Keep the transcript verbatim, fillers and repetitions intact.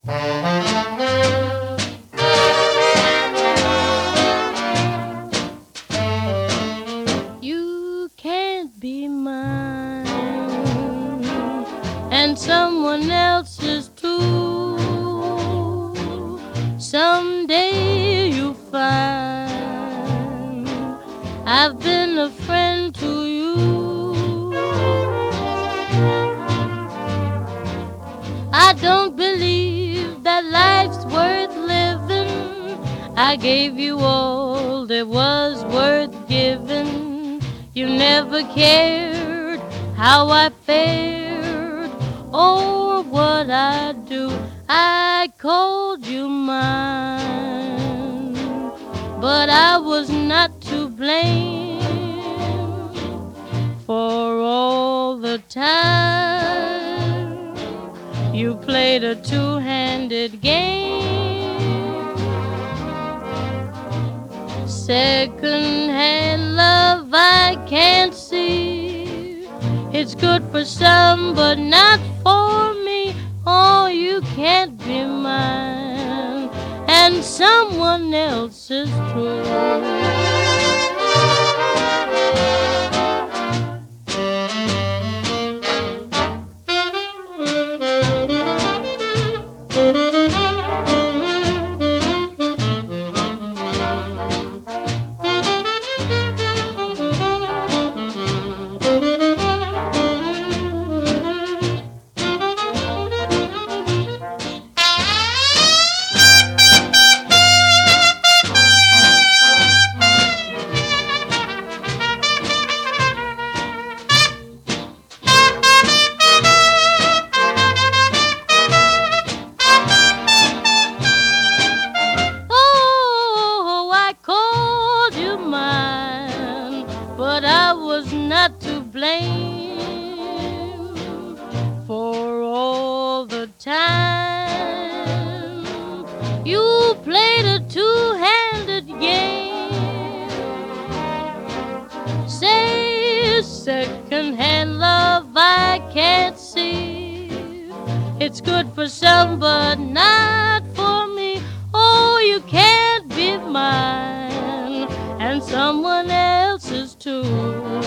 You can't be mine, and someone else's too. Someday you'll find I've been a friend to you. I don't believe that life's worth living. I gave you all that was worth giving. You never cared how I fared or what I do. I called you mine, but I was not to blame for all the time you played a two-handed game. Second-hand love I can't see. It's good for some, but not for me. Oh, you can't be mine, and someone else's true. Oh, I called you mine, but I was not to blame for all the time you played a two-handed game. Say second-hand love I can't see. It's good for some, but not for me. Oh, you can't be mine, and someone else's too.